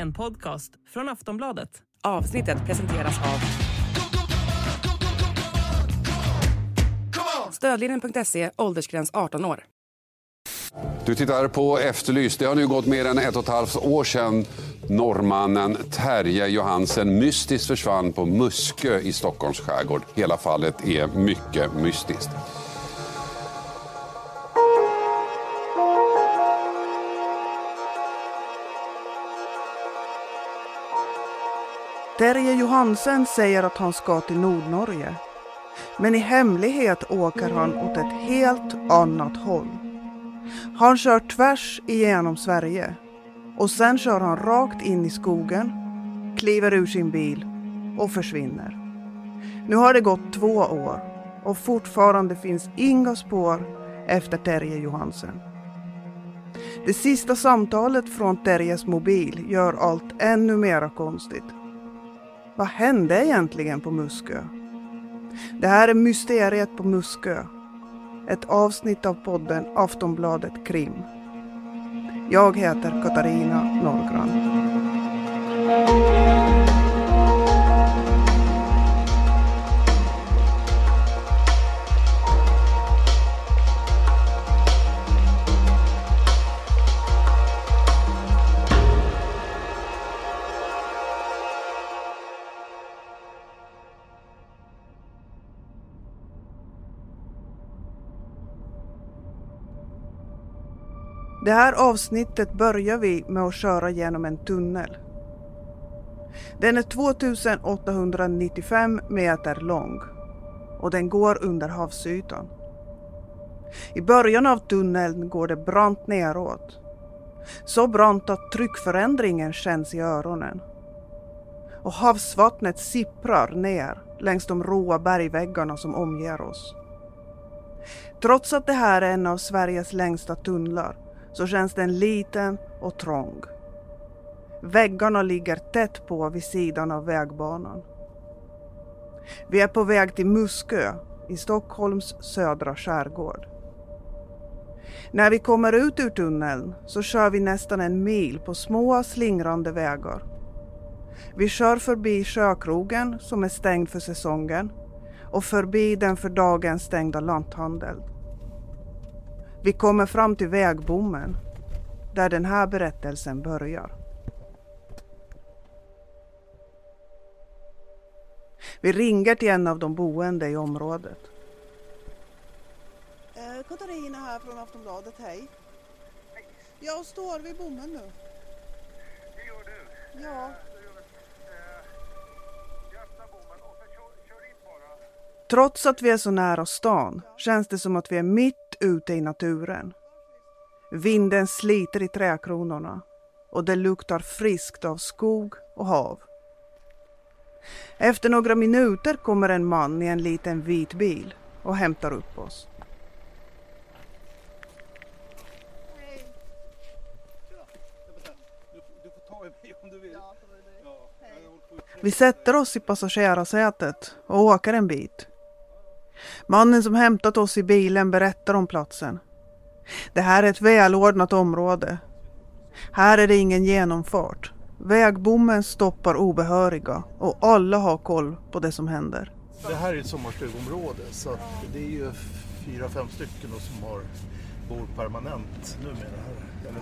En podcast från Aftonbladet. Avsnittet presenteras av Stödlinjen.se, åldersgräns 18 år. Du tittar på Efterlyst. Det har nu gått mer än 1,5 år sedan norrmannen Terje Johansen mystiskt försvann på Muskö i Stockholms skärgård. Hela fallet är mycket mystiskt. Terje Johansen säger att han ska till Nordnorge. Men i hemlighet åker han åt ett helt annat håll. Han kör tvärs igenom Sverige. Och sen kör han rakt in i skogen, kliver ur sin bil och försvinner. Nu har det gått 2 år och fortfarande finns inga spår efter Terje Johansen. Det sista samtalet från Terjes mobil gör allt ännu mera konstigt. Vad hände egentligen på Muskö? Det här är Mysteriet på Muskö. Ett avsnitt av podden Aftonbladet Krim. Jag heter Katarina Norrgran. Det här avsnittet börjar vi med att köra genom en tunnel. Den är 2895 meter lång och den går under havsytan. I början av tunneln går det brant neråt. Så brant att tryckförändringen känns i öronen. Och havsvattnet sipprar ner längs de råa bergväggarna som omger oss. Trots att det här är en av Sveriges längsta tunnlar så känns den liten och trång. Väggarna ligger tätt på vid sidan av vägbanan. Vi är på väg till Muskö i Stockholms södra skärgård. När vi kommer ut ur tunneln så kör vi nästan 1 mil på små slingrande vägar. Vi kör förbi sjökrogen som är stängd för säsongen och förbi den för dagen stängda lanthandeln. Vi kommer fram till vägbommen, där den här berättelsen börjar. Vi ringer till en av de boende i området. Katarina här från Aftonbladet, hej. Hej. Jag står vid bommen nu. Det gör du? Ja. Jag öppnar bommen och sen kör in bara. Trots att vi är så nära stan känns det som att vi är mitt ute i naturen. Vinden sliter i träkronorna och det luktar friskt av skog och hav. Efter några minuter kommer en man i en liten vit bil och hämtar upp oss. Hej. Du får ta i mig om du vill. Vi sätter oss i passagerarsätet och åker en bit. Mannen som hämtat oss i bilen berättar om platsen. Det här är ett välordnat område. Här är det ingen genomfart. Vägbommen stoppar obehöriga och alla har koll på det som händer. Det här är ett sommarstugområde så att det är ju 4-5 stycken som bor permanent nu med det här. Eller,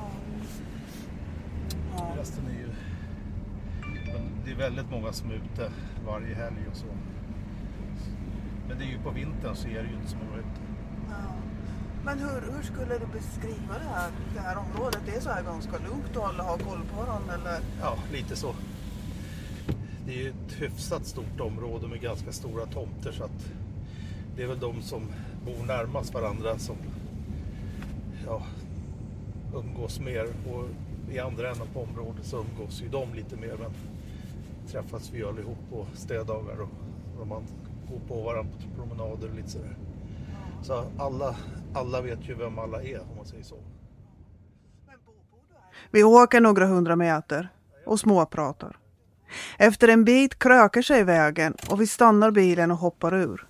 resten är ju... Men det är väldigt många som är ute varje helg och så. Men det är ju på vintern så är det ju inte så många ute. Men hur skulle du beskriva det här området? Det är så här ganska lugnt och alla har koll på varandra, eller? Ja, lite så. Det är ju ett hyfsat stort område med ganska stora tomter så att det är väl de som bor närmast varandra som umgås mer, och i andra änden på området så umgås ju de lite mer, men träffas vi allihop på städdagar och man går på varandra på promenader och lite sådär. Så alla vet ju vem alla är, om man säger så. Vi åker några 100 meter och småpratar. Efter en bit krökar sig vägen och vi stannar bilen och hoppar ur.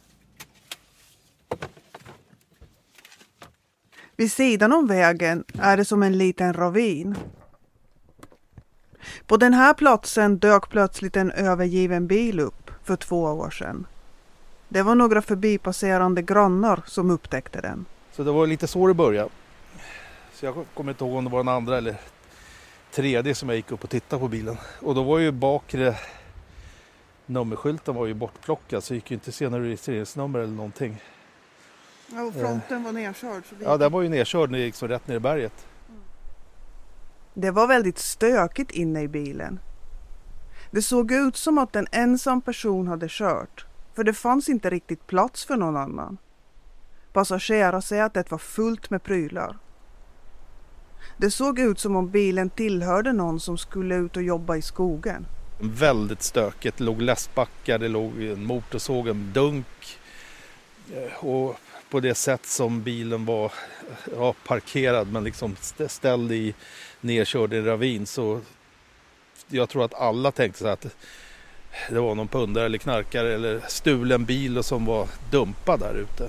Vid sidan om vägen är det som en liten ravin. På den här platsen dök plötsligt en övergiven bil upp för 2 år sedan. Det var några förbipasserande grannar som upptäckte den. Så det var lite så det började. Så jag kommer inte ihåg om det var den andra eller tredje som jag gick upp och tittade på bilen. Och då var ju bakre nummerskylten var ju bortplockad, så gick ju inte se några registreringsnummer eller någonting. Ja, och fronten var nedkörd. Så Ja, den var ju nedkörd när det gick så rätt ner i berget. Det var väldigt stökigt inne i bilen. Det såg ut som att en ensam person hade kört, för det fanns inte riktigt plats för någon annan. Passagerarsätet var fullt med prylar. Det såg ut som om bilen tillhörde någon som skulle ut och jobba i skogen. Väldigt stökigt, det låg lästbackar, det låg en motorsåg, en dunk. Och på det sätt som bilen var parkerad men liksom ställd i nedkörd i en ravin, så jag tror att alla tänkte så att det var någon pundare eller knarkare eller stulen bil som var dumpad där ute.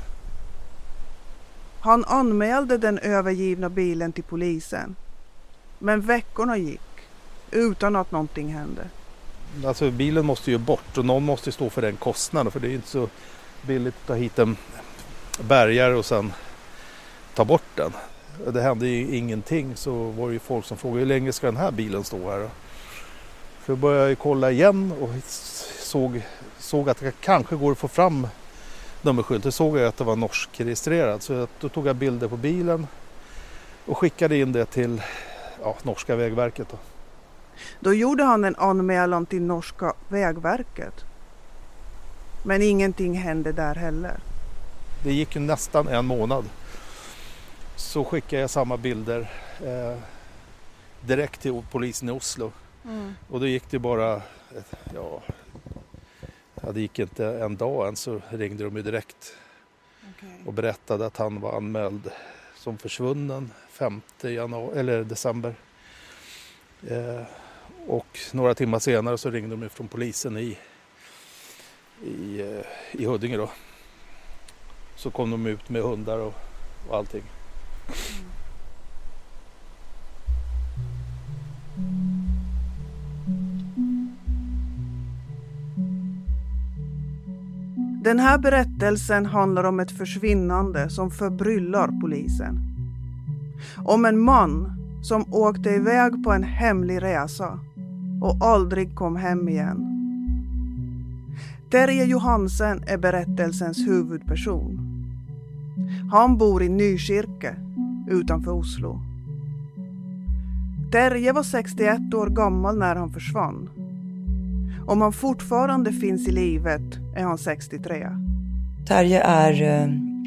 Han anmälde den övergivna bilen till polisen. Men veckorna gick utan att någonting hände. Alltså bilen måste ju bort och någon måste stå för den kostnaden, för det är inte så billigt att ta hit en bärgare och sen ta bort den. Det hände ju ingenting, så var det ju folk som frågade hur länge ska den här bilen stå här. Så jag började kolla igen och såg att det kanske går att få fram nummerskylt. Då såg jag att det var norskregistrerad, så då tog jag bilder på bilen och skickade in det till norska vägverket. Då gjorde han en anmälan till norska vägverket. Men ingenting hände där heller. Det gick ju nästan en månad. Så skickade jag samma bilder direkt till polisen i Oslo. Och då gick det bara, det gick inte en dag än, så ringde de ju direkt och berättade att han var anmäld som försvunnen 5 december. Och några timmar senare så ringde de från polisen i Huddinge då. Så kom de ut med hundar och allting. Den här berättelsen handlar om ett försvinnande som förbryllar polisen. Om en man som åkte iväg på en hemlig resa och aldrig kom hem igen. Terje Johansen är berättelsens huvudperson. Han bor i Nykirke utanför Oslo. Terje var 61 år gammal när han försvann. Om han fortfarande finns i livet är han 63. Terje är,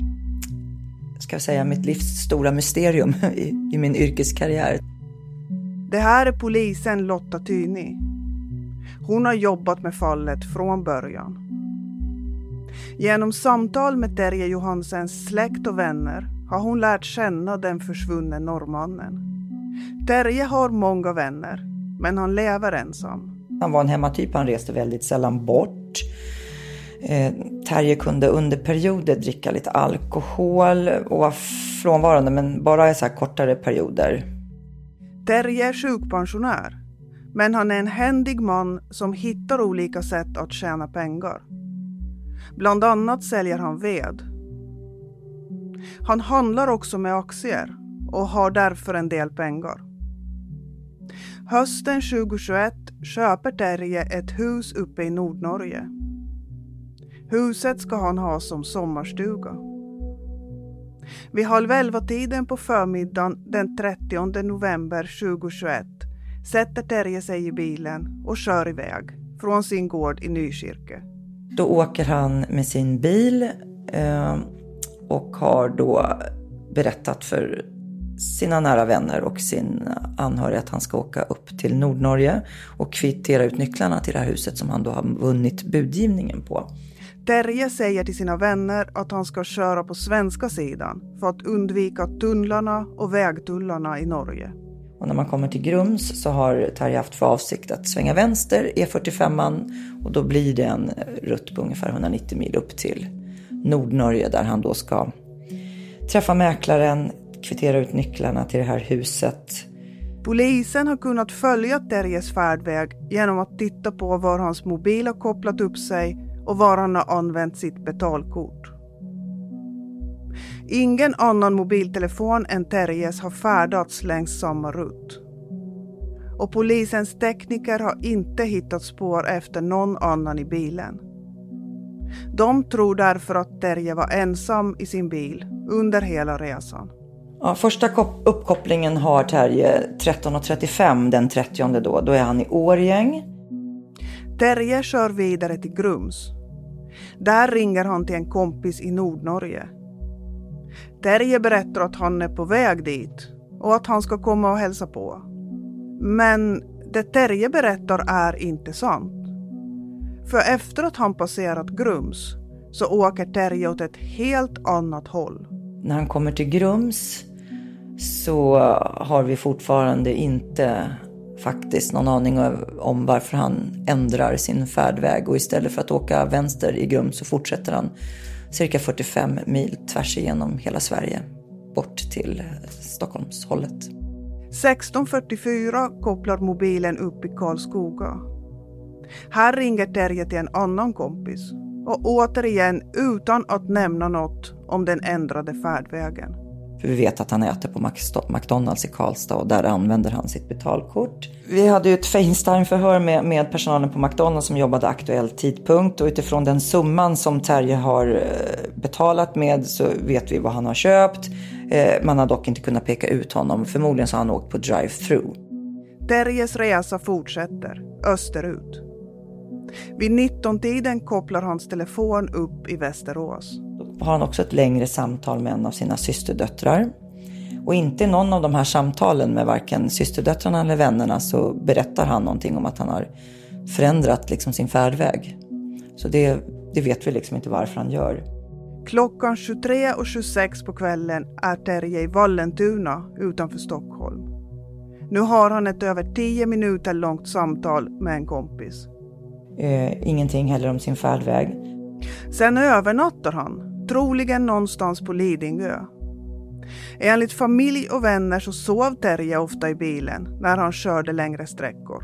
mitt livs stora mysterium i min yrkeskarriär. Det här är polisen Lotta Tyni. Hon har jobbat med fallet från början. Genom samtal med Terje Johansens släkt och vänner har hon lärt känna den försvunne norrmannen. Terje har många vänner, men han lever ensam. Han var en hemmatyp, han reste väldigt sällan bort. Terje kunde under perioder dricka lite alkohol och var frånvarande, men bara i så här kortare perioder. Terje är sjukpensionär, men han är en händig man som hittar olika sätt att tjäna pengar. Bland annat säljer han ved. Han handlar också med aktier och har därför en del pengar. Hösten 2021 köper Terje ett hus uppe i Nordnorge. Huset ska han ha som sommarstuga. Vid 10:30 på förmiddagen den 30 november 2021 sätter Terje sig i bilen och kör iväg från sin gård i Nykirke. Då åker han med sin bil och har då berättat för sina nära vänner och sin anhöriga att han ska åka upp till Nordnorge och kvittera ut nycklarna till det här huset som han då har vunnit budgivningen på. Terje säger till sina vänner att han ska köra på svenska sidan för att undvika tunnlarna och vägtullarna i Norge. Och när man kommer till Grums så har Terje haft för avsikt att svänga vänster E45 och då blir det en rutt på ungefär 190 mil upp till Nordnorge där han då ska träffa mäklaren, kvittera ut nycklarna till det här huset, Polisen har kunnat följa Terjes färdväg genom att titta på var hans mobil har kopplat upp sig och var han har använt sitt betalkort. Ingen annan mobiltelefon än Terjes har färdats längs samma rutt. Och polisens tekniker har inte hittat spår efter någon annan i bilen. De tror därför att Terje var ensam i sin bil under hela resan. Ja, första uppkopplingen har Terje 13.35 den 30 då. Då är han i Årjäng. Terje kör vidare till Grums. Där ringer han till en kompis i Nordnorge. Terje berättar att han är på väg dit och att han ska komma och hälsa på. Men det Terje berättar är inte sant. För efter att han passerat Grums så åker Terje åt ett helt annat håll. När han kommer till Grums så har vi fortfarande inte faktiskt någon aning om varför han ändrar sin färdväg. Och istället för att åka vänster i Grums så fortsätter han cirka 45 mil tvärs igenom hela Sverige bort till Stockholmshållet. 16:44 kopplar mobilen upp i Karlskoga. Här ringer Terje till en annan kompis och återigen utan att nämna något om den ändrade färdvägen. För vi vet att han äter på McDonalds i Karlstad och där använder han sitt betalkort. Vi hade ju ett FaceTime-förhör med personalen på McDonalds som jobbade aktuell tidpunkt. Och utifrån den summan som Terje har betalat med så vet vi vad han har köpt. Man har dock inte kunnat peka ut honom. Förmodligen så har han åkt på drive-thru. Terjes resa fortsätter österut. Vid 19-tiden kopplar hans telefon upp i Västerås. Då har han också ett längre samtal med en av sina systerdöttrar. Och inte i någon av de här samtalen med varken systerdöttrarna eller vännerna så berättar han någonting om att han har förändrat liksom sin färdväg. Så det vet vi liksom inte varför han gör. Klockan 23:26 på kvällen är Terje i Vallentuna utanför Stockholm. Nu har han ett över 10 minuter långt samtal med en kompis. Ingenting heller om sin färdväg. Sen övernattar han, troligen någonstans på Lidingö. Enligt familj och vänner så sov Terje ofta i bilen när han körde längre sträckor.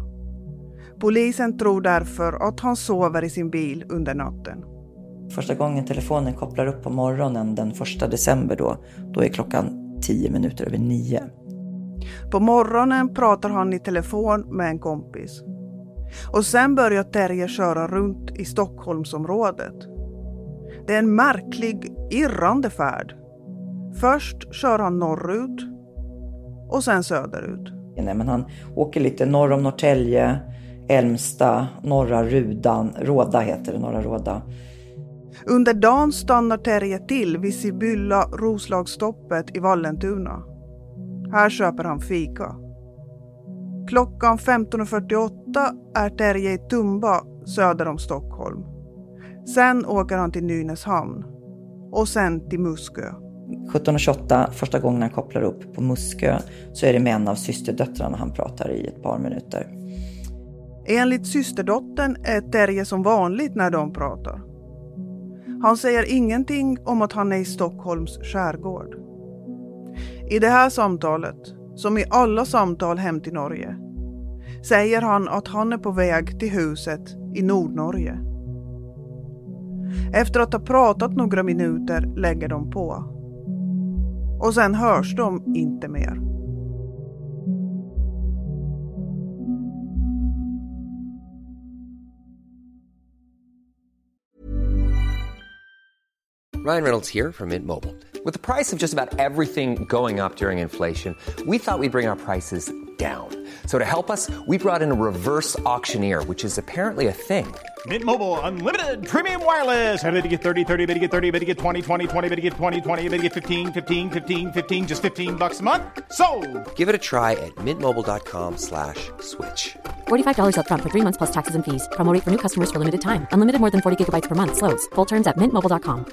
Polisen tror därför att han sover i sin bil under natten. Första gången telefonen kopplar upp på morgonen den 1 december då är klockan 9:10. På morgonen pratar han i telefon med en kompis. Och sen börjar Terje köra runt i Stockholmsområdet. Det är en märklig, irrande färd. Först kör han norrut och sen söderut. Nej, men han åker lite norr om Norrtälje, Älmsta, norra Rudan, Råda heter det, norra Råda. Under dagen stannar Terje till vid Sibylla Roslagsstoppet i Vallentuna. Här köper han fika. Klockan 15:48 är Terje i Tumba söder om Stockholm. Sen åker han till Nynäshamn och sen till Muskö. 17:28, första gången han kopplar upp på Muskö så är det med en av systerdöttrarna han pratar i ett par minuter. Enligt systerdottern är Terje som vanligt när de pratar. Han säger ingenting om att han är i Stockholms skärgård. I det här samtalet, som i alla samtal hem till Norge, säger han att han är på väg till huset i Nordnorge. Efter att ha pratat några minuter lägger de på. Och sen hörs de inte mer. Ryan Reynolds here from Mint Mobile. With the price of just about everything going up during inflation, we thought we'd bring our prices down. So to help us, we brought in a reverse auctioneer, which is apparently a thing. Mint Mobile Unlimited Premium Wireless. How to get 30, 30, bit to get 30, bit to get 20, 20, 20, bit to get 20, 20, bit to get 15, 15, 15, 15, just $15 a month? Sold! Give it a try at mintmobile.com/switch. $45 up front for 3 months plus taxes and fees. Promo rate for new customers for limited time. Unlimited more than 40 gigabytes per month. Slows full terms at mintmobile.com.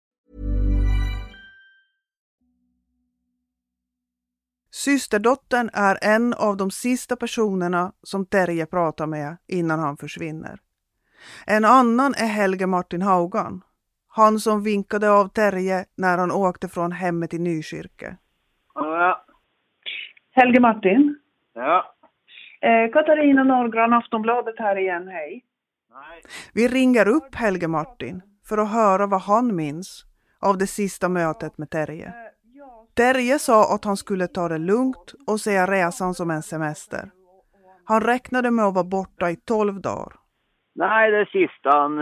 Systerdottern är en av de sista personerna som Terje pratar med innan han försvinner. En annan är Helge Martin Haugan. Han som vinkade av Terje när han åkte från hemmet i Nykyrke. Ja. Helge Martin. Ja. Katarina Norrgran, Aftonbladet här igen, hej. Vi ringer upp Helge Martin för att höra vad han minns av det sista mötet med Terje. Terje sa att han skulle ta det lugnt och se resan som en semester. Han räknade med att vara borta i 12 dagar. Nej, det sista han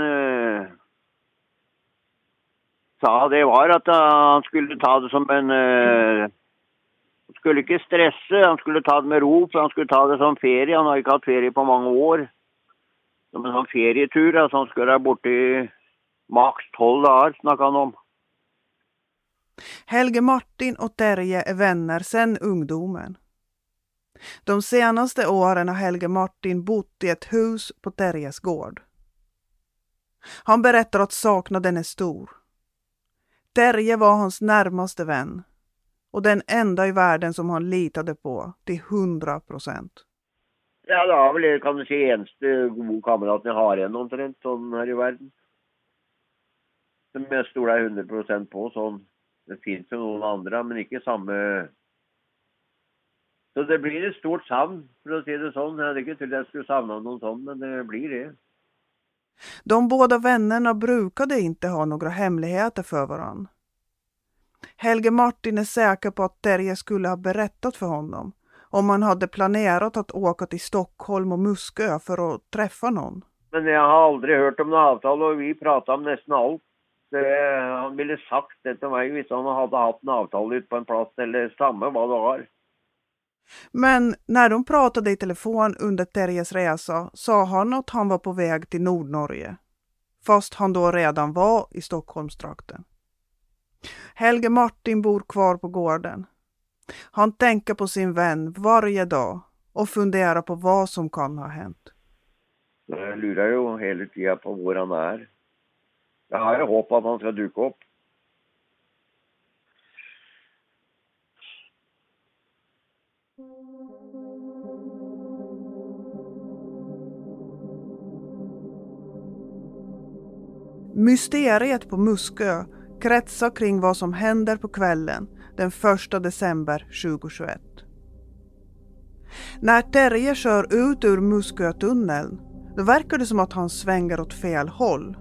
sa det var att han skulle ta det som en... Han skulle inte stressa, han skulle ta det med ro, för han skulle ta det som ferie. Han har inte haft ferie på många år. Som en sån ferietur, alltså han skulle vara borta i max 12 dagar, snackade han om. Helge Martin och Terje är vänner sedan ungdomen. De senaste åren har Helge Martin bott i ett hus på Terjes gård. Han berättar att saknaden är stor. Terje var hans närmaste vän och den enda i världen som han litade på till 100%. Ja, det har väl kan du säga eneste god kamrat ni har igjen omtrent sånn her i verden. Som jag stolar 100% på sånn. Det finns ju någon andra men inte samma. Så det blir ett stort savn för att se det sån. Jag hade inte till att jag skulle savna någon sån, men det blir det. De båda vännerna brukade inte ha några hemligheter för varann. Helge Martin är säker på att Terje skulle ha berättat för honom om han hade planerat att åka till Stockholm och Muskö för att träffa någon. Men jag har aldrig hört om något avtal och vi pratade om nästan allt. Han ville sagt det till mig hvis han hade haft en avtal ut på en plats eller samma vad det var. Men när de pratade i telefon under Terjes resa sa han att han var på väg till Nordnorge. Fast han då redan var i Stockholmstrakten. Helge Martin bor kvar på gården. Han tänker på sin vän varje dag och funderar på vad som kan ha hänt. Jag lurar ju hela tiden på var han är. Jag har ju hopp att han ska dyka upp. Mysteriet på Muskö kretsar kring vad som händer på kvällen den 1 december 2021. När Terje kör ut ur Muskötunneln, då verkar det som att han svänger åt fel håll.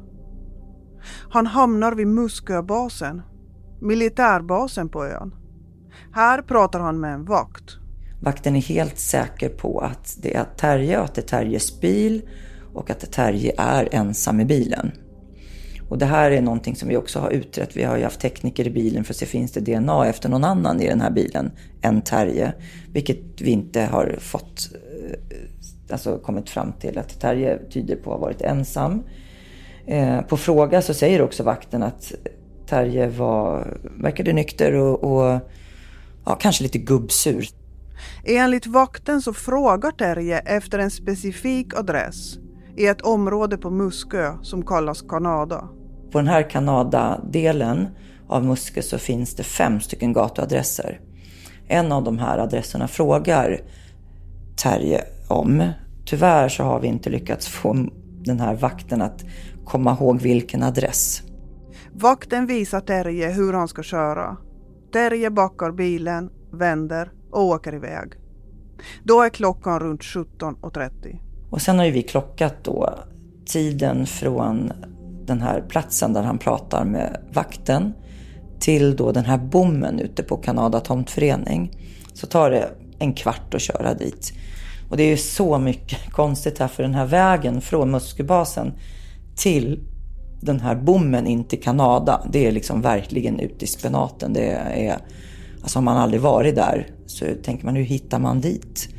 Han hamnar vid Musköbasen, militärbasen på ön. Här pratar han med en vakt. Vakten är helt säker på att det är Terje och att det är Terjes bil och att Terje är ensam i bilen. Och det här är någonting som vi också har utrett. Vi har ju haft tekniker i bilen för att se finns det DNA efter någon annan i den här bilen än Terje. Vilket vi inte har fått, alltså kommit fram till att Terje tyder på att ha varit ensam. På fråga så säger också vakten att Terje verkade nykter och ja, kanske lite gubbsur. Enligt vakten så frågar Terje efter en specifik adress i ett område på Muskö som kallas Kanada. På den här Kanada-delen av Muskö så finns det 5 stycken gatuadresser. En av de här adresserna frågar Terje om. Tyvärr så har vi inte lyckats få den här vakten att komma ihåg vilken adress. Vakten visar Terje hur han ska köra. Terje backar bilen, vänder och åker iväg. Då är klockan runt 17:30. Och sen har ju vi klockat då tiden från den här platsen där han pratar med vakten till då den här bommen ute på Kanada tomtförening. Så tar det en kvart att köra dit. Och det är ju så mycket konstigt här för den här vägen från Musköbasen till den här bommen in till Kanada. Det är liksom verkligen ute i spenaten. Det är, alltså om man aldrig varit där så tänker man hur hittar man dit?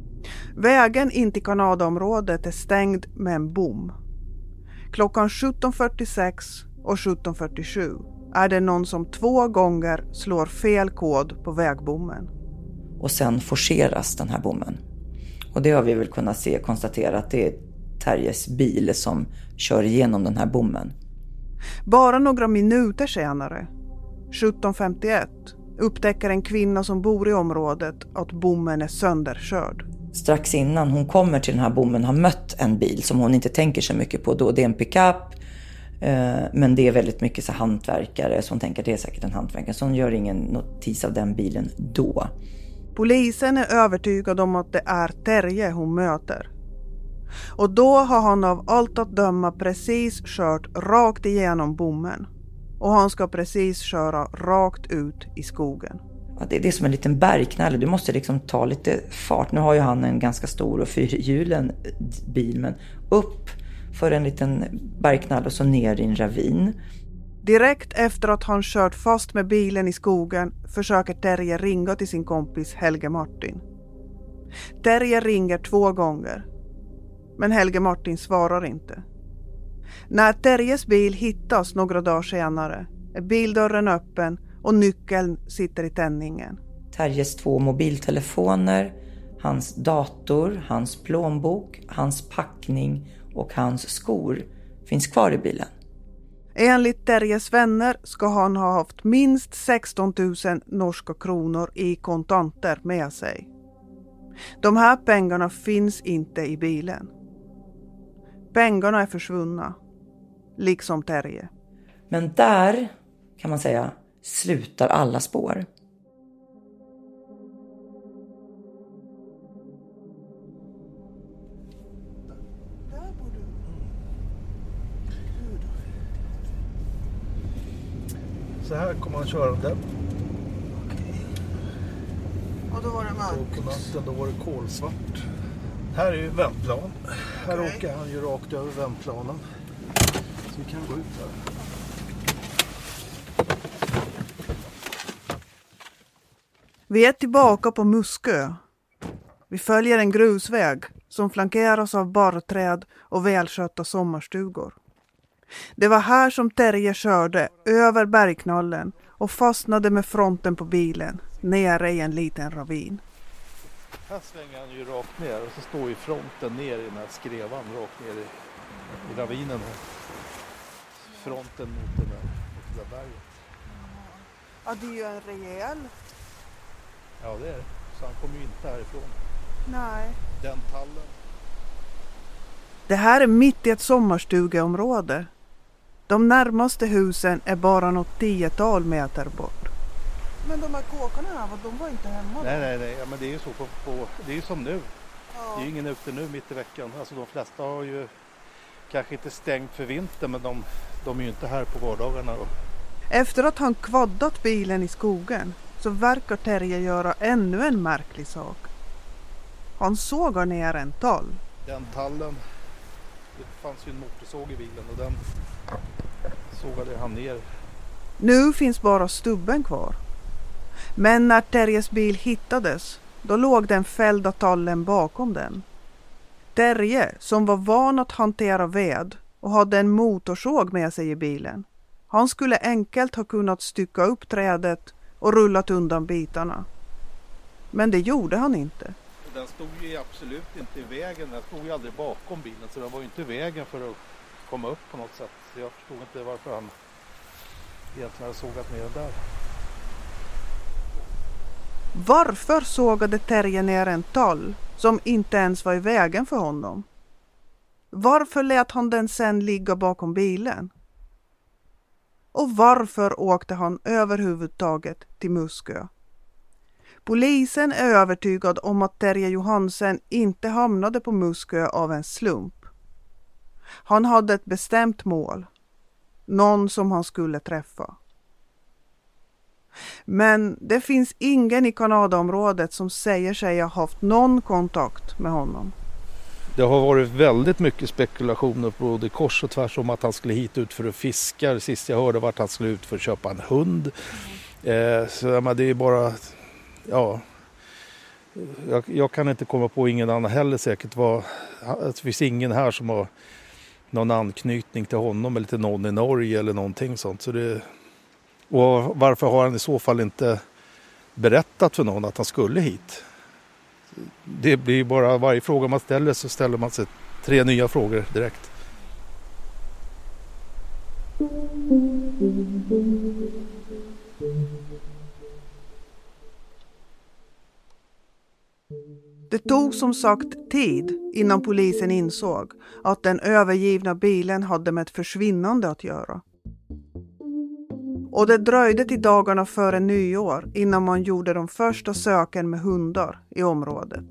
Vägen in till Kanadaområdet är stängd med en bom. Klockan 17:46 och 17:47 är det någon som 2 gånger slår fel kod på vägbommen. Och sen forceras den här bommen. Och det har vi väl kunnat konstatera att det är Terjes bil som kör igenom den här bommen. Bara några minuter senare, 17:51, upptäcker en kvinna som bor i området att bommen är sönderkörd. Strax innan hon kommer till den här bommen har mött en bil som hon inte tänker så mycket på då. Det är en pickup, men det är väldigt mycket så hantverkare som tänker att det är säkert en hantverkare. Så hon gör ingen notis av den bilen då. Polisen är övertygad om att det är Terje hon möter. Och då har han av allt att döma precis kört rakt igenom bommen. Och han ska precis köra rakt ut i skogen. Ja, det är som en liten bergknalle. Du måste liksom ta lite fart. Nu har ju han en ganska stor och fyrhjulen bil. Men upp för en liten bergknalle och så ner i en ravin. Direkt efter att han kört fast med bilen i skogen försöker Terje ringa till sin kompis Helge Martin. Terje ringer 2 gånger. Men Helge Martin svarar inte. När Terjes bil hittas några dagar senare är bildörren öppen och nyckeln sitter i tändningen. Terjes 2 mobiltelefoner, hans dator, hans plånbok, hans packning och hans skor finns kvar i bilen. Enligt Terjes vänner ska han ha haft minst 16 000 norska kronor i kontanter med sig. De här pengarna finns inte i bilen. Pengarna är försvunna, liksom Terje. Men där, kan man säga, slutar alla spår. Så här kommer han körande. Okej. Och då var det mörkt. Och på natten då var det kolsvart. Här är ju vändplan. Här åker han ju rakt över vändplanen. Så vi kan gå ut här. Vi är tillbaka på Muskö. Vi följer en grusväg som flankeras av barrträd och välskötta sommarstugor. Det var här som Terje körde över bergknallen och fastnade med fronten på bilen nere i en liten ravin. Här svänger han ju rakt ner och så står ju fronten ner i den här skrevan rakt ner i ravinen här. Fronten mot det där berget. Ja, det är ju en rejäl. Ja, det är det. Så han kommer ju inte härifrån. Nej. Den tallen. Det här är mitt i ett sommarstugeområde. De närmaste husen är bara något 10-tal meter bort. Men de här kåkarna här, de var inte hemma? Nej. Ja, men det är ju så det är ju som nu. Ja. Det är ju ingen ute nu mitt i veckan. Alltså de flesta har ju kanske inte stängt för vintern, men de är ju inte här på vardagarna då. Efter att han kvaddat bilen i skogen så verkar Terje göra ännu en märklig sak. Han sågar ner en tall. Den tallen, det fanns ju en motorsåg i bilen och den sågade han ner. Nu finns bara stubben kvar. Men när Terjes bil hittades, då låg den fällda tallen bakom den. Terje, som var van att hantera ved och hade en motorsåg med sig i bilen, han skulle enkelt ha kunnat stycka upp trädet och rullat undan bitarna. Men det gjorde han inte. Den stod ju absolut inte i vägen, den stod ju aldrig bakom bilen, så den var ju inte i vägen för att komma upp på något sätt. Så jag förstod inte varför han egentligen hade sågat ner den där. Varför sågade Terje ner en tall som inte ens var i vägen för honom? Varför lät han den sen ligga bakom bilen? Och varför åkte han överhuvudtaget till Muskö? Polisen är övertygad om att Terje Johansen inte hamnade på Muskö av en slump. Han hade ett bestämt mål. Någon som han skulle träffa. Men det finns ingen i Kanadaområdet som säger sig ha haft någon kontakt med honom. Det har varit väldigt mycket spekulationer på både kors och tvärs om att han skulle hit ut för att fiska. Sist jag hörde var att han skulle ut för att köpa en hund. Så men det är bara... Ja, jag kan inte komma på ingen annan heller säkert. Det finns ingen här som har någon anknytning till honom eller till någon i Norge eller någonting sånt. Och varför har han i så fall inte berättat för någon att han skulle hit? Det blir bara varje fråga man ställer så ställer man sig 3 nya frågor direkt. Det tog som sagt tid innan polisen insåg att den övergivna bilen hade med ett försvinnande att göra. Och det dröjde till dagarna före nyår innan man gjorde de första söken med hundar i området.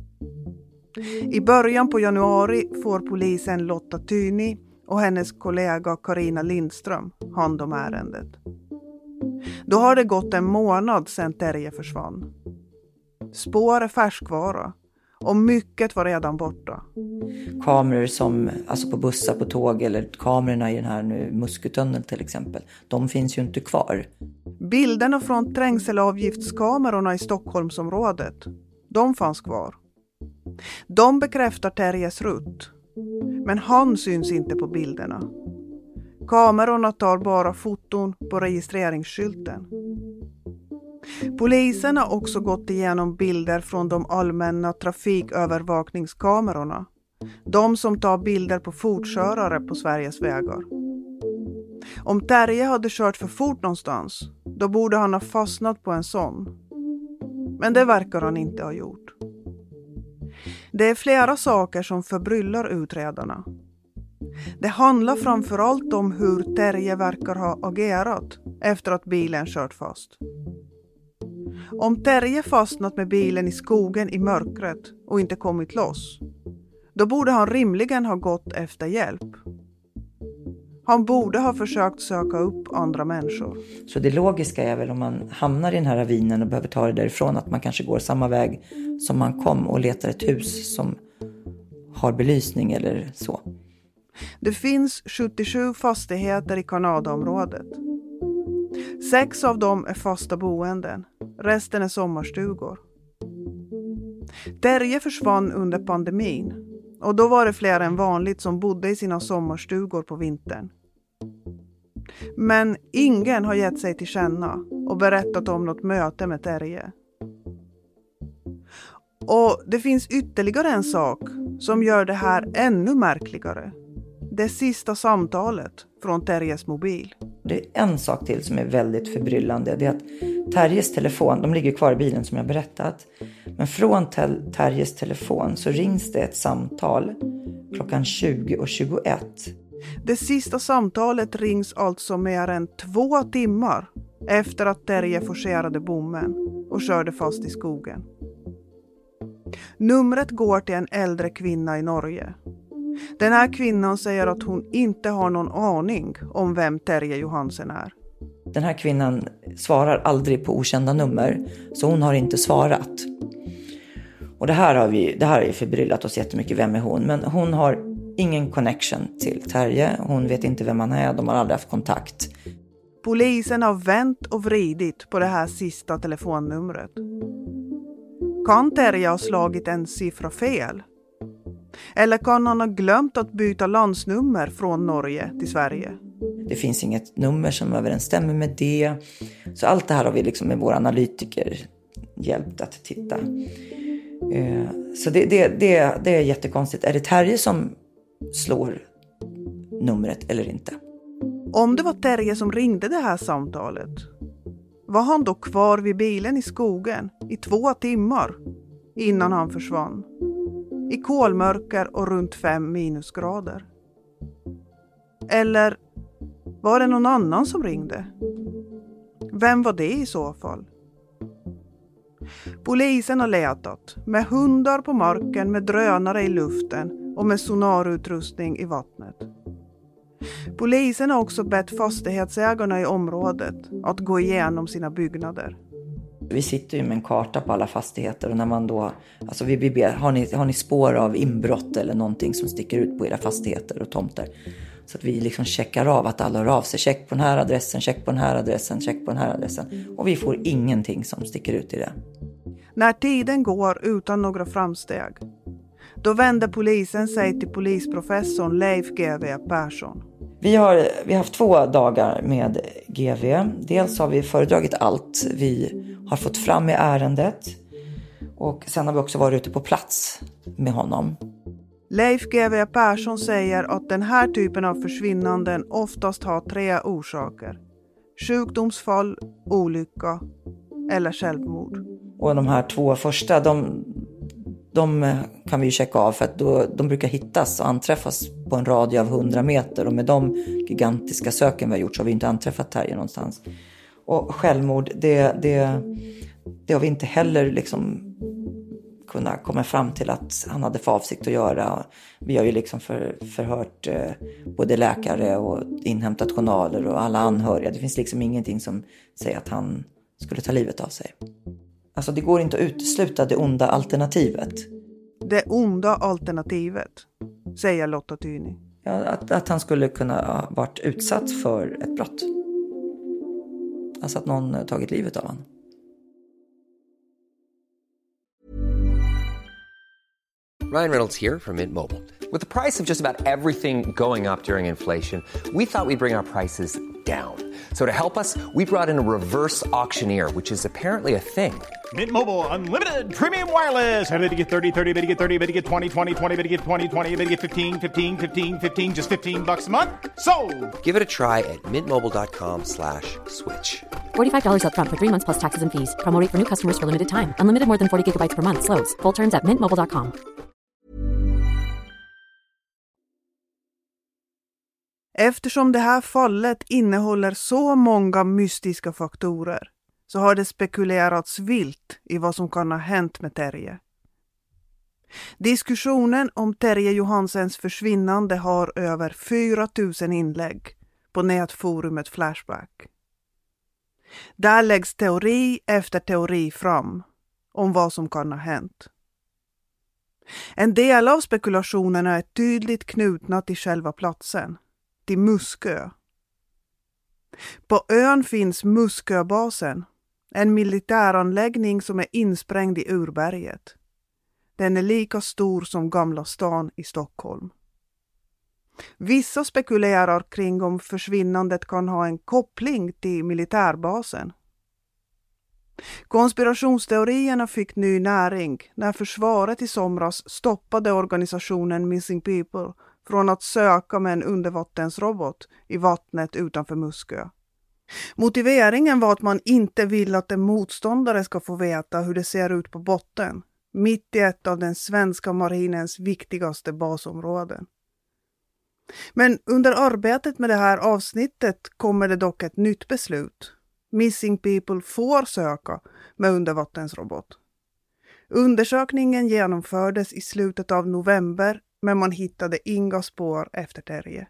I början på januari får polisen Lotta Tyni och hennes kollega Carina Lindström hand om ärendet. Då har det gått en månad sedan Terje försvann. Spår är färskvara och mycket var redan borta. Kameror som, alltså på bussar, på tåg eller kamerorna i den här nu Muskötunneln till exempel, de finns ju inte kvar. Bilderna från trängselavgiftskamerorna i Stockholmsområdet, de fanns kvar. De bekräftar Terjes rutt, men han syns inte på bilderna. Kamerorna tar bara foton på registreringsskylten. Polisen har också gått igenom bilder från de allmänna trafikövervakningskamerorna. De som tar bilder på fortkörare på Sveriges vägar. Om Terje hade kört för fort någonstans, då borde han ha fastnat på en sån. Men det verkar han inte ha gjort. Det är flera saker som förbryllar utredarna. Det handlar framförallt om hur Terje verkar ha agerat efter att bilen kört fast. Om Terje fastnat med bilen i skogen i mörkret och inte kommit loss, då borde han rimligen ha gått efter hjälp. Han borde ha försökt söka upp andra människor. Så det logiska är väl om man hamnar i den här ravinen och behöver ta det därifrån att man kanske går samma väg som man kom och letar ett hus som har belysning eller så. Det finns 77 fastigheter i Kanadaområdet. 6 av dem är fasta boenden. Resten är sommarstugor. Terje försvann under pandemin och då var det fler än vanligt som bodde i sina sommarstugor på vintern. Men ingen har gett sig till känna och berättat om något möte med Terje. Och det finns ytterligare en sak som gör det här ännu märkligare. Det sista samtalet från Terjes mobil. Det är en sak till som är väldigt förbryllande. Det är att Terjes telefon, de ligger kvar i bilen som jag berättat. Men från Terjes telefon så rings det ett samtal klockan 20:21. Det sista samtalet rings alltså mer än 2 timmar efter att Terje forcerade bommen och körde fast i skogen. Numret går till en äldre kvinna i Norge. Den här kvinnan säger att hon inte har någon aning om vem Terje Johansen är. Den här kvinnan svarar aldrig på okända nummer, så hon har inte svarat. Och det här har ju förbryllat oss jättemycket, vem är hon? Men hon har ingen connection till Terje, hon vet inte vem han är, de har aldrig haft kontakt. Polisen har vänt och vridit på det här sista telefonnumret. Kan Terje ha slagit en siffra fel? Eller kan han ha glömt att byta landsnummer från Norge till Sverige? Det finns inget nummer som överensstämmer med det. Så allt det här har vi liksom med våra analytiker hjälpt att titta. Så det är jättekonstigt. Är det Terje som slår numret eller inte? Om det var Terje som ringde det här samtalet, var han då kvar vid bilen i skogen i 2 timmar innan han försvann? I kolmörker och runt 5 minusgrader. Eller var det någon annan som ringde? Vem var det i så fall? Polisen har letat med hundar på marken, med drönare i luften och med sonarutrustning i vattnet. Polisen har också bett fastighetsägarna i området att gå igenom sina byggnader. Vi sitter ju med en karta på alla fastigheter och när man då, alltså vi ber, har ni spår av inbrott eller någonting som sticker ut på era fastigheter och tomter? Så att vi liksom checkar av att alla hör av sig. Check på den här adressen, check på den här adressen, check på den här adressen. Och vi får ingenting som sticker ut i det. När tiden går utan några framsteg, då vänder polisen sig till polisprofessorn Leif G.W. Persson. Vi har haft 2 dagar med GV. Dels har vi föredragit allt vi har fått fram i ärendet. Och sen har vi också varit ute på plats med honom. Leif G.W. Persson säger att den här typen av försvinnanden oftast har 3 orsaker. Sjukdomsfall, olycka eller självmord. Och de här 2 första, De kan vi ju checka av för att de brukar hittas och anträffas på en radie av 100 meter. Och med de gigantiska söken vi har gjort så har vi inte anträffat terrier någonstans. Och självmord, det har vi inte heller liksom kunna komma fram till att han hade för avsikt att göra. Vi har ju liksom förhört både läkare och inhämtat journaler och alla anhöriga. Det finns liksom ingenting som säger att han skulle ta livet av sig. Alltså det går inte att utesluta det onda alternativet. Det onda alternativet, säger Lotta Tyni. Ja, att han skulle kunna ha varit utsatt för ett brott. Alltså att någon tagit livet av honom. Ryan Reynolds here from Mint Mobile. With the price of just about everything going up during inflation, we thought we'd bring our prices down. So to help us, we brought in a reverse auctioneer, which is apparently a thing. Mint Mobile Unlimited Premium Wireless. How to get 30, 30, bit to get 30, bit to get 20, 20, 20, bit to get 20, 20, bit to get 15, 15, 15, 15, just $15 a month? Sold! Give it a try at mintmobile.com/switch. $45 up front for 3 months plus taxes and fees. Promo rate for new customers for limited time. Unlimited more than 40 gigabytes per month. Slows full terms at mintmobile.com. Eftersom det här fallet innehåller så många mystiska faktorer så har det spekulerats vilt i vad som kan ha hänt med Terje. Diskussionen om Terje Johansens försvinnande har över 4 000 inlägg på nätforumet Flashback. Där läggs teori efter teori fram om vad som kan ha hänt. En del av spekulationerna är tydligt knutna till själva platsen, till Muskö. På ön finns Musköbasen, en militäranläggning som är insprängd i urberget. Den är lika stor som Gamla stan i Stockholm. Vissa spekulerar kring om försvinnandet kan ha en koppling till militärbasen. Konspirationsteorierna fick ny näring när försvaret i somras stoppade organisationen Missing People från att söka med en undervattensrobot i vattnet utanför Muskö. Motiveringen var att man inte vill att en motståndare ska få veta hur det ser ut på botten, mitt i ett av den svenska marinens viktigaste basområden. Men under arbetet med det här avsnittet kommer det dock ett nytt beslut. Missing People får söka med undervattensrobot. Undersökningen genomfördes i slutet av november, men man hittade inga spår efter Terje.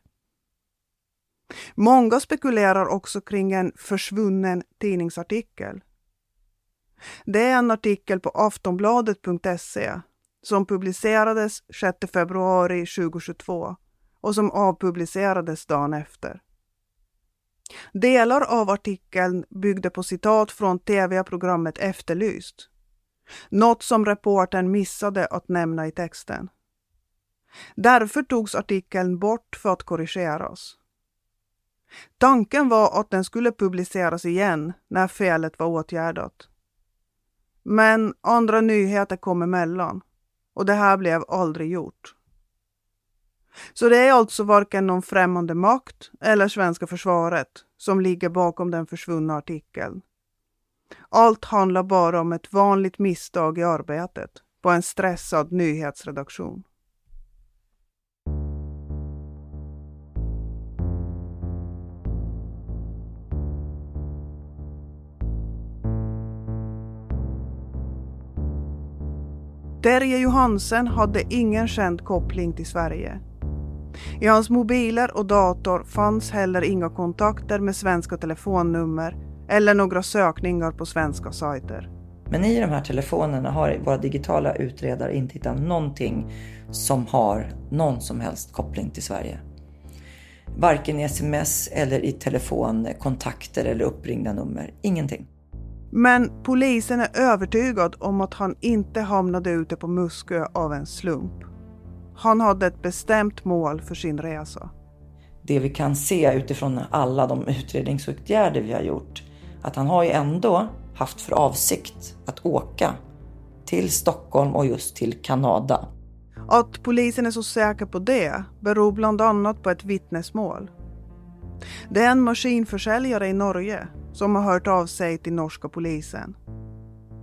Många spekulerar också kring en försvunnen tidningsartikel. Det är en artikel på aftonbladet.se som publicerades 6 februari 2022 och som avpublicerades dagen efter. Delar av artikeln byggde på citat från tv-programmet Efterlyst. Något som reportern missade att nämna i texten. Därför togs artikeln bort för att korrigeras. Tanken var att den skulle publiceras igen när felet var åtgärdat. Men andra nyheter kom emellan och det här blev aldrig gjort. Så det är alltså varken någon främmande makt eller svenska försvaret som ligger bakom den försvunna artikeln. Allt handlar bara om ett vanligt misstag i arbetet på en stressad nyhetsredaktion. Terje Johansen hade ingen känd koppling till Sverige. I hans mobiler och dator fanns heller inga kontakter med svenska telefonnummer eller några sökningar på svenska sajter. Men i de här telefonerna har våra digitala utredare inte hittat någonting som har någon som helst koppling till Sverige. Varken i sms eller i telefonkontakter eller uppringda nummer. Ingenting. Men polisen är övertygad om att han inte hamnade ute på Muskö av en slump. Han hade ett bestämt mål för sin resa. Det vi kan se utifrån alla de utredningsåtgärder vi har gjort, att han har ju ändå haft för avsikt att åka till Stockholm och just till Kanada. Att polisen är så säker på det beror bland annat på ett vittnesmål. Det är en maskinförsäljare i Norge som har hört av sig till norska polisen.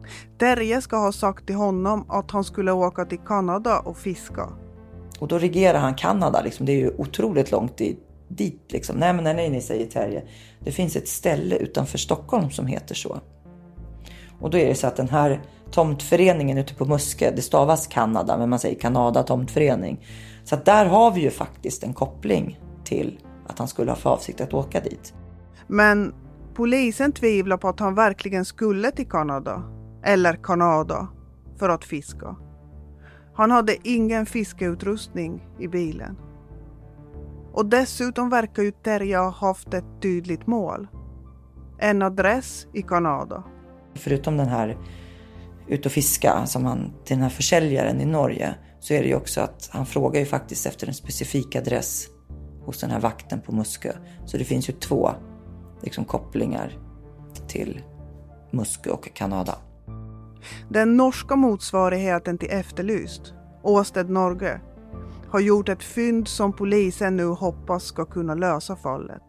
Terje ska ha sagt till honom att han skulle åka till Kanada och fiska. Och då regerar han Kanada. Liksom. Det är ju otroligt långt dit. Liksom. Nej, säger Terje. Det finns ett ställe utanför Stockholm som heter så. Och då är det så att den här tomtföreningen ute på Muskö, det stavas Kanada, men man säger Kanada tomtförening. Så att där har vi ju faktiskt en koppling till att han skulle ha för avsikt att åka dit. Men polisen tvivlar på att han verkligen skulle till Kanada, eller Kanada, för att fiska. Han hade ingen fiskeutrustning i bilen. Och dessutom verkar ju Terje ha haft ett tydligt mål. En adress i Kanada. Förutom den här ut och fiska som han till den här försäljaren i Norge, så är det ju också att han frågar ju faktiskt efter en specifik adress hos den här vakten på Muskö. Så det finns ju 2 liksom, kopplingar till Muskö och Kanada. Den norska motsvarigheten till Efterlyst, Åsted Norge, har gjort ett fynd som polisen nu hoppas ska kunna lösa fallet.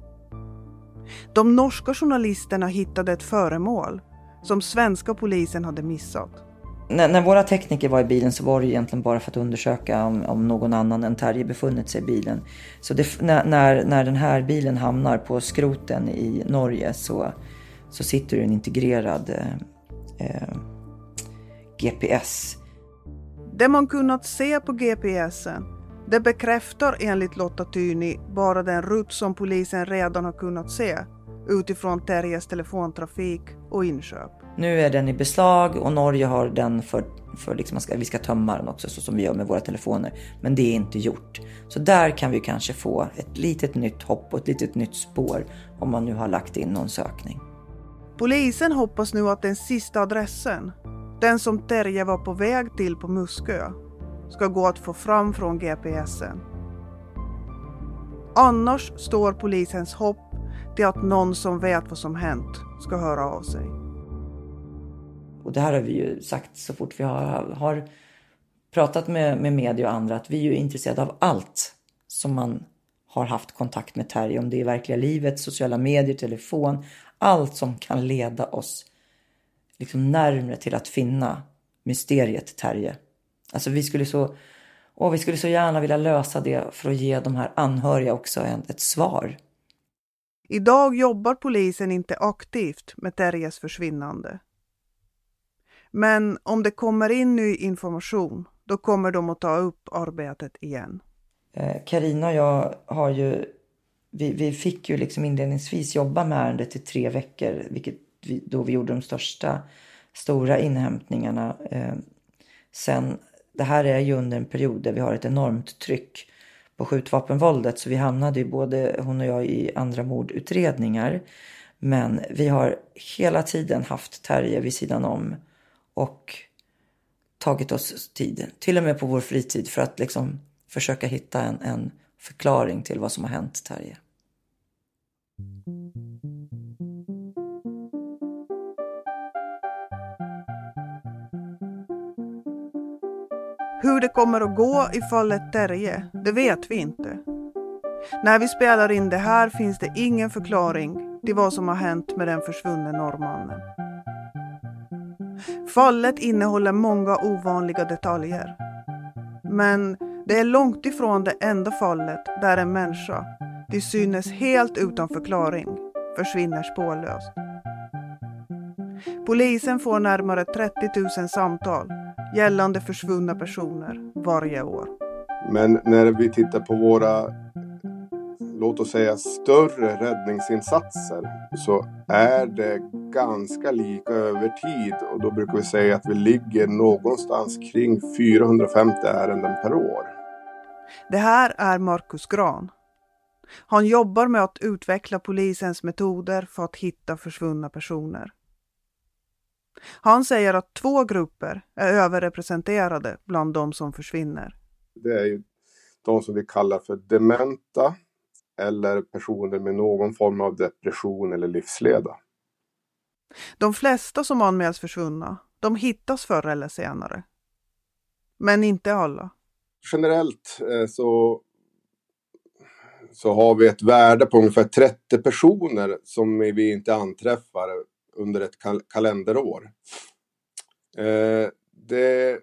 De norska journalisterna hittade ett föremål som svenska polisen hade missat. När våra tekniker var i bilen så var det egentligen bara för att undersöka om någon annan än Terje befunnit sig i bilen. Så när den här bilen hamnar på skroten i Norge så sitter det en integrerad GPS. Det man kunnat se på GPSen, det bekräftar enligt Lotta Tyni bara den rutt som polisen redan har kunnat se utifrån Terjes telefontrafik och inköp. Nu är den i beslag och Norge har den för liksom vi ska tömma den också, så som vi gör med våra telefoner. Men det är inte gjort. Så där kan vi kanske få ett litet nytt hopp och ett litet nytt spår om man nu har lagt in någon sökning. Polisen hoppas nu att den sista adressen, den som Terje var på väg till på Muskö, ska gå att få fram från GPSen. Annars står polisens hopp till att någon som vet vad som hänt ska höra av sig. Och det här har vi ju sagt så fort vi har pratat med media och andra, att vi är ju intresserade av allt som man har haft kontakt med Terje. Om det är verkliga livet, sociala medier, telefon, allt som kan leda oss liksom närmare till att finna mysteriet Terje. Alltså vi skulle så gärna vilja lösa det för att ge de här anhöriga också ett svar. Idag jobbar polisen inte aktivt med Terjes försvinnande. Men om det kommer in ny information, då kommer de att ta upp arbetet igen. Carina och jag har ju, vi fick ju liksom inledningsvis jobba med ärendet i 3 veckor, då vi gjorde de stora inhämtningarna. Sen, det här är ju under en period där vi har ett enormt tryck på skjutvapenvåldet, så vi hamnade ju både hon och jag i andra mordutredningar. Men vi har hela tiden haft Terje vid sidan om och tagit oss tid, till och med på vår fritid, för att liksom försöka hitta en förklaring till vad som har hänt Terje. Hur det kommer att gå i fallet Terje, det vet vi inte. När vi spelar in det här finns det ingen förklaring till vad som har hänt med den försvunne norrmannen. Fallet innehåller många ovanliga detaljer. Men det är långt ifrån det enda fallet där en människa, till synes helt utan förklaring, försvinner spårlöst. Polisen får närmare 30 000 samtal gällande försvunna personer varje år. Men när vi tittar på våra, låt oss säga, större räddningsinsatser, så är det ganska lika över tid, och då brukar vi säga att vi ligger någonstans kring 450 ärenden per år. Det här är Marcus Gran. Han jobbar med att utveckla polisens metoder för att hitta försvunna personer. Han säger att 2 grupper är överrepresenterade bland de som försvinner. Det är ju de som vi kallar för dementa eller personer med någon form av depression eller livsleda. De flesta som anmäls försvunna, de hittas förr eller senare. Men inte alla. Generellt så har vi ett värde på ungefär 30 personer som vi inte anträffar under ett kalenderår. Det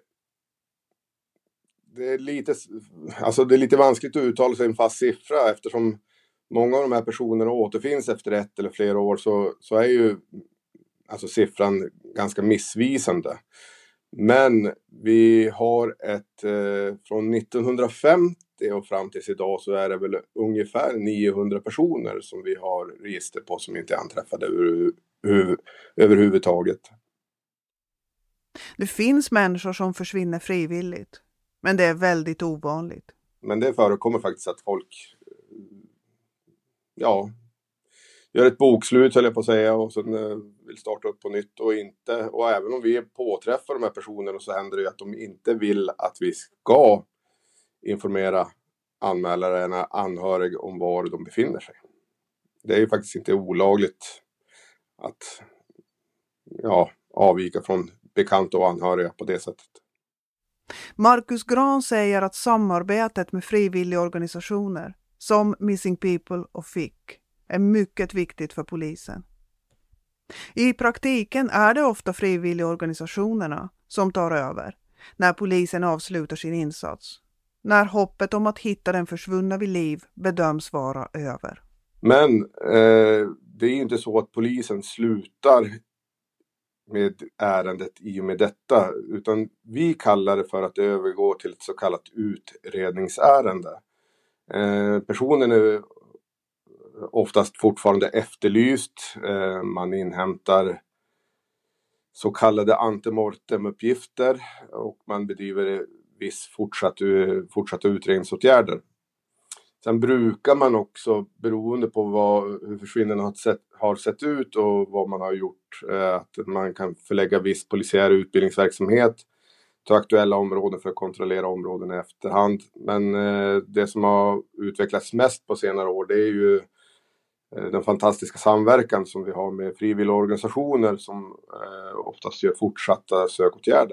är lite vanskligt att uttala sig en fast siffra eftersom många av de här personerna återfinns efter 1 eller flera år, så är ju alltså siffran ganska missvisande. Men vi har från 1950 och fram tills idag så är det väl ungefär 900 personer som vi har register på som inte är anträffade överhuvudtaget. Det finns människor som försvinner frivilligt, men det är väldigt ovanligt. Men det förekommer faktiskt att folk gör ett bokslut, höll jag på att säga, och sen vill starta upp på nytt och inte. Och även om vi påträffar de här personerna så händer det ju att de inte vill att vi ska informera anmälaren eller anhörig om var de befinner sig. Det är ju faktiskt inte olagligt att avvika från bekanta och anhöriga på det sättet. Marcus Grahn säger att samarbetet med frivilligorganisationer som Missing People och FIC är mycket viktigt för polisen. I praktiken är det ofta frivilligorganisationerna som tar över när polisen avslutar sin insats, när hoppet om att hitta den försvunna vid liv bedöms vara över. Men det är inte så att polisen slutar med ärendet i och med detta, utan vi kallar det för att övergå till ett så kallat utredningsärende. Personen är oftast fortfarande efterlyst. Man inhämtar så kallade antemortemuppgifter och man bedriver viss fortsatta utredningsåtgärder. Sen brukar man också, beroende på hur försvinnanden har sett ut och vad man har gjort, att man kan förlägga viss polisiär utbildningsverksamhet till aktuella områden för att kontrollera områden i efterhand. Men det som har utvecklats mest på senare år, det är ju den fantastiska samverkan som vi har med frivilliga organisationer som oftast gör fortsatta sökåtgärder.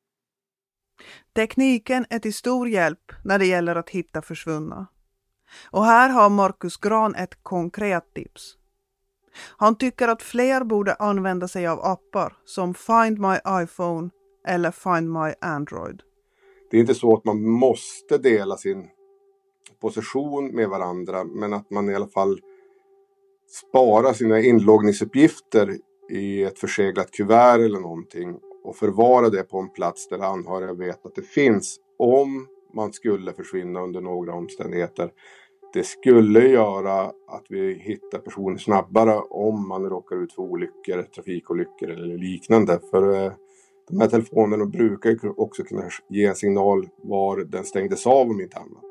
Tekniken är till stor hjälp när det gäller att hitta försvunna. Och här har Marcus Grahn ett konkret tips. Han tycker att fler borde använda sig av appar som Find My iPhone eller Find My Android. Det är inte så att man måste dela sin position med varandra, men att man i alla fall sparar sina inloggningsuppgifter i ett förseglat kuvert eller någonting och förvara det på en plats där anhöriga vet att det finns om man skulle försvinna under några omständigheter. Det skulle göra att vi hittar personer snabbare om man råkar ut för olyckor, trafikolyckor eller liknande. För de här telefonerna brukar också kunna ge en signal var den stängdes av om inte annat.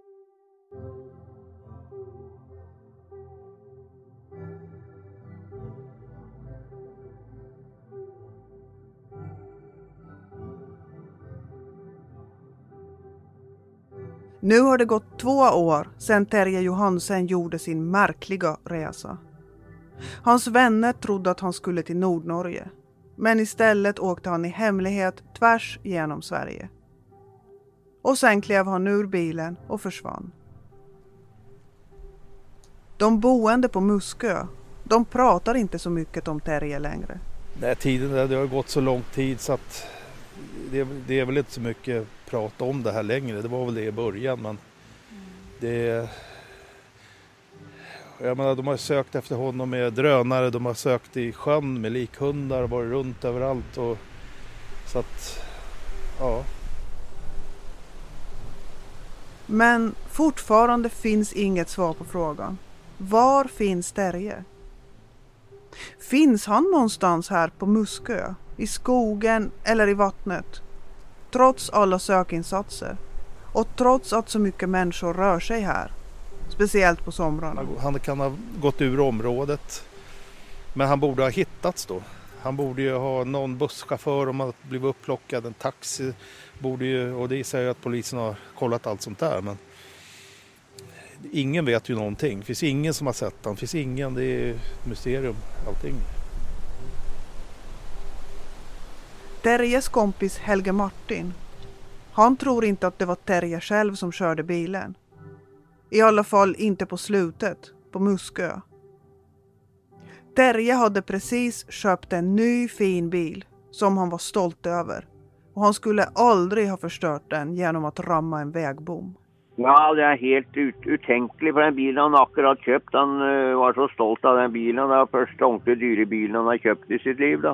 Nu har det gått 2 år sedan Terje Johansen gjorde sin märkliga resa. Hans vänner trodde att han skulle till Nordnorge, men istället åkte han i hemlighet tvärs genom Sverige. Och sen klev han ur bilen och försvann. De boende på Muskö, de pratar inte så mycket om Terje längre. Nej, det har gått så lång tid så att det är väl inte så mycket prata om det här längre. Det var väl det i början, men jag menar, de har sökt efter honom med drönare, de har sökt i sjön med likhundar, varit runt överallt och så att ja. Men fortfarande finns inget svar på frågan. Var finns Terje? Finns han någonstans här på Muskö, i skogen eller i vattnet? Trots alla sökinsatser och trots att så mycket människor rör sig här, speciellt på somrarna. Han kan ha gått ur området, men han borde ha hittats då. Han borde ju ha någon busschaufför om att bli upplockad, en taxi borde ju, och det säger att polisen har kollat allt sånt där, men ingen vet ju någonting. Det finns ingen som har sett han, det finns ingen, det är mysterium allting. Terjes kompis Helge Martin, han tror inte att det var Terje själv som körde bilen. I alla fall inte på slutet, på Muskö. Terje hade precis köpt en ny fin bil som han var stolt över. Och han skulle aldrig ha förstört den genom att ramma en vägbom. Ja, det är helt utänkligt för den bilen han akkurat köpt. Han var så stolt av den bilen. Det var första ordentligt dyra bilen han har köpt i sitt liv då.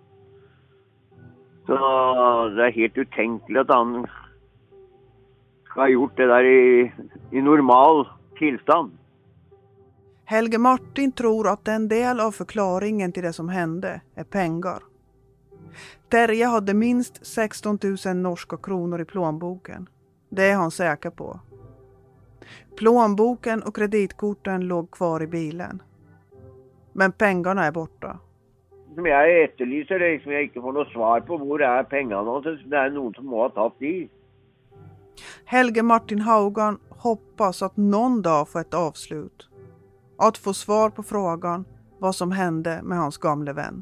Så det är helt utänkligt att han har gjort det där i normal tillstånd. Helge Martin tror att en del av förklaringen till det som hände är pengar. Terje hade minst 16 000 norska kronor i plånboken. Det är han säker på. Plånboken och kreditkorten låg kvar i bilen. Men pengarna är borta. Som jag efterlyser det, som jag inte får något svar på, hvor är pengarna? Det är någon som har tagit i. Helge Martin Haugan hoppas att någon dag få ett avslut. Att få svar på frågan vad som hände med hans gamla vän.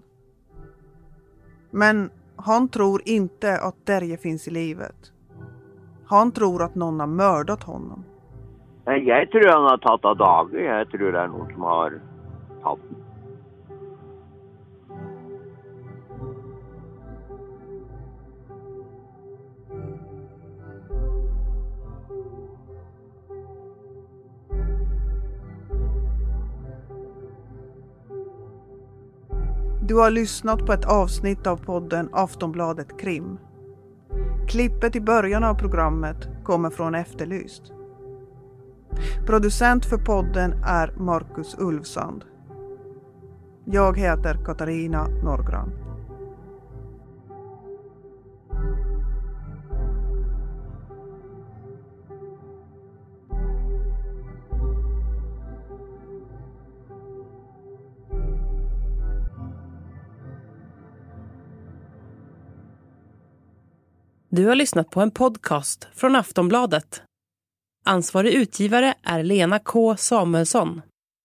Men han tror inte att Terje finns i livet. Han tror att någon har mördat honom. Jag tror han har tagit av dagen. Jag tror det är någon som har tagit den. Du har lyssnat på ett avsnitt av podden Aftonbladet Krim. Klippet i början av programmet kommer från Efterlyst. Producent för podden är Marcus Ulfsand. Jag heter Katarina Norgran. Du har lyssnat på en podcast från Aftonbladet. Ansvarig utgivare är Lena K. Samuelsson.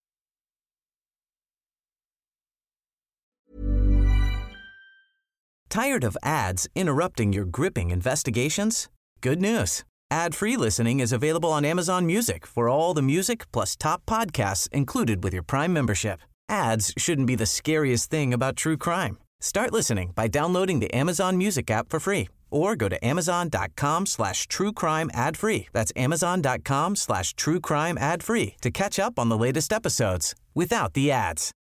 Tired of ads interrupting your gripping investigations? Good news. Ad-free listening is available on Amazon Music for all the music plus top podcasts included with your Prime membership. Ads shouldn't be the scariest thing about true crime. Start listening by downloading the Amazon Music app for free or go to amazon.com/truecrime ad-free. That's amazon.com/truecrime ad-free to catch up on the latest episodes without the ads.